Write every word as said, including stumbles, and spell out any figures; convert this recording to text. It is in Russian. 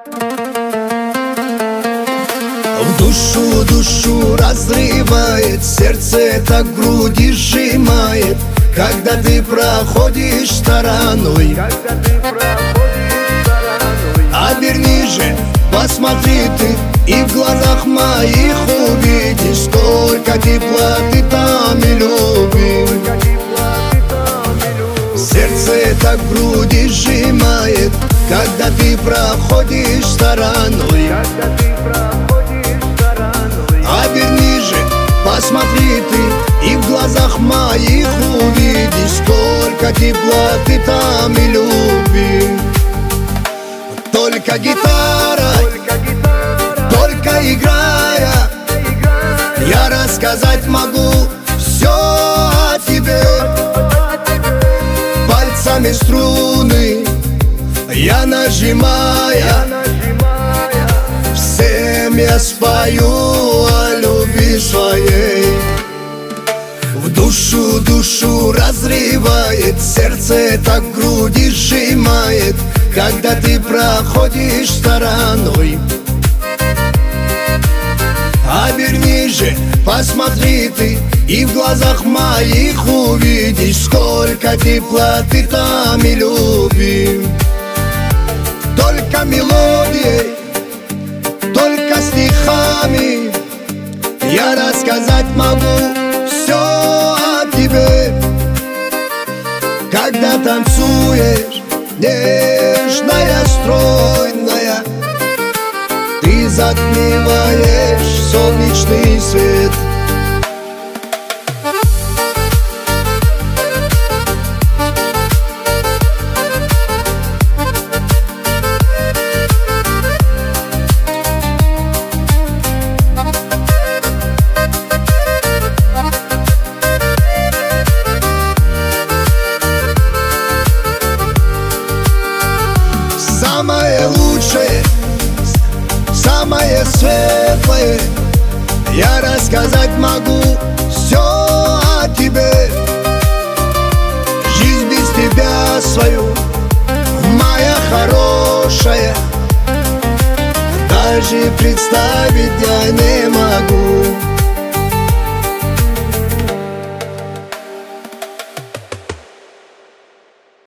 В душу, душу разрывает, сердце так в груди сжимает, когда ты проходишь стороной. Обернись же, посмотри ты, и в глазах моих увидишь, сколько тепла ты там и любви. Сердце так в груди сжимает, когда ты проходишь стороной. Обернись же, посмотри ты, и в глазах моих увидишь, сколько тепла ты там и любви. Только гитара, только играя, я рассказать могу все о тебе. Пальцами струны я нажимая, всем я спою о любви своей. В душу, душу разрывает, сердце так в груди сжимает, когда ты проходишь стороной. Обернись же, посмотри ты, и в глазах моих увидишь, сколько тепла ты там и любви. Только мелодией, только стихами я рассказать могу все о тебе. Когда танцуешь, нежная, стройная, ты затмеваешь солнечный свет. Самое лучшее, самое светлое я рассказать могу все о тебе. Жизнь без тебя свою, моя хорошая, даже представить я не могу.